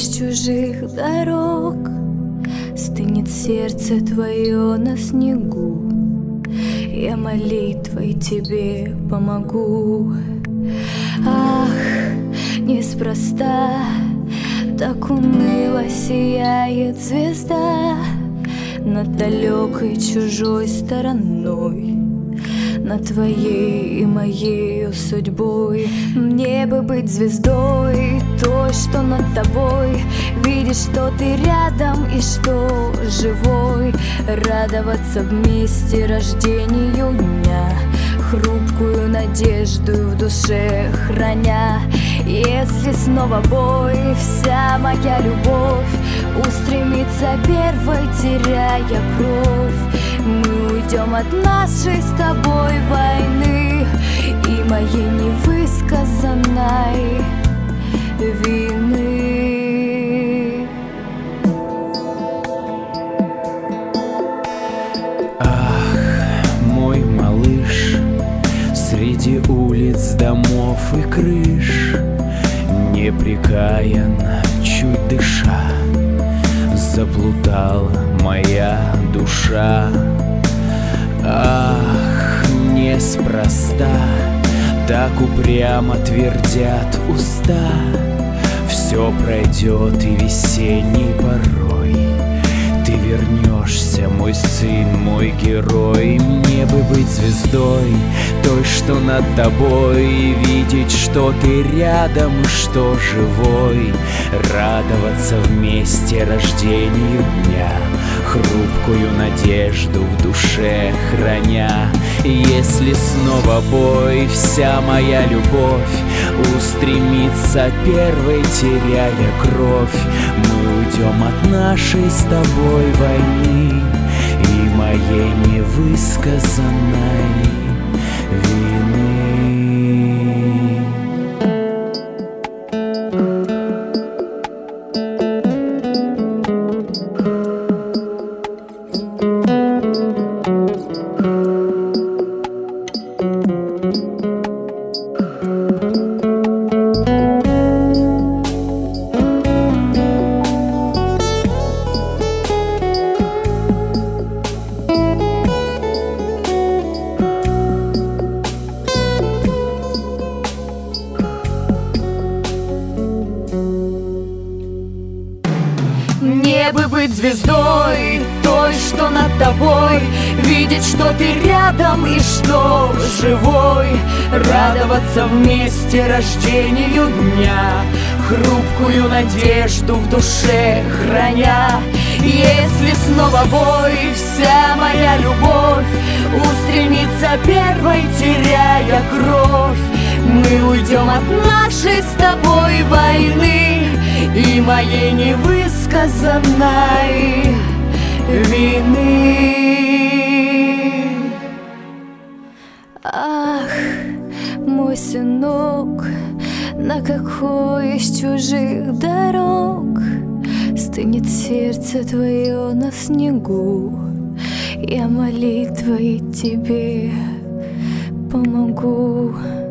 из чужих дорог, стынет сердце твое на снегу. Я молитвой тебе помогу. Ах, неспроста так уныло сияет звезда над далекой чужой стороной, над твоей и моей судьбой. Мне бы быть звездой, той, что над тобой, видеть, что ты рядом и что живой, радоваться вместе рождению дня, хрупкую надежду в душе храня. Если снова бой, вся моя любовь устремится первой, теряя кровь, мы уйдем от нашей с тобой войны и моей невысказанной вины. Ах, мой малыш, среди улиц, домов и крыш, непрекаянно, чуть дыша, заплутала моя душа. Ах, неспроста так упрямо твердят уста, все пройдет и весенней порой ты вернешься, мой сын, мой герой. Мне бы быть звездой, той, что над тобой, и видеть, что ты рядом и что живой, радоваться вместе рождению дня, хрупкую надежду в душе храня. Если снова бой, вся моя любовь устремится первой, теряя кровь, мы уйдем от нашей с тобой войны и моей невысказанной вины. Мне бы быть звездой, той, что над тобой, видеть, что ты рядом и что живой, радоваться вместе рождению дня, хрупкую надежду в душе храня. Если снова бой, вся моя любовь устремится первой, теряя кровь, мы уйдем от нашей с тобой войны и моей невысказанной вины. Ах, мой сынок, на какой из чужих дорог стынет сердце твое на снегу. Я молитвой тебе помогу.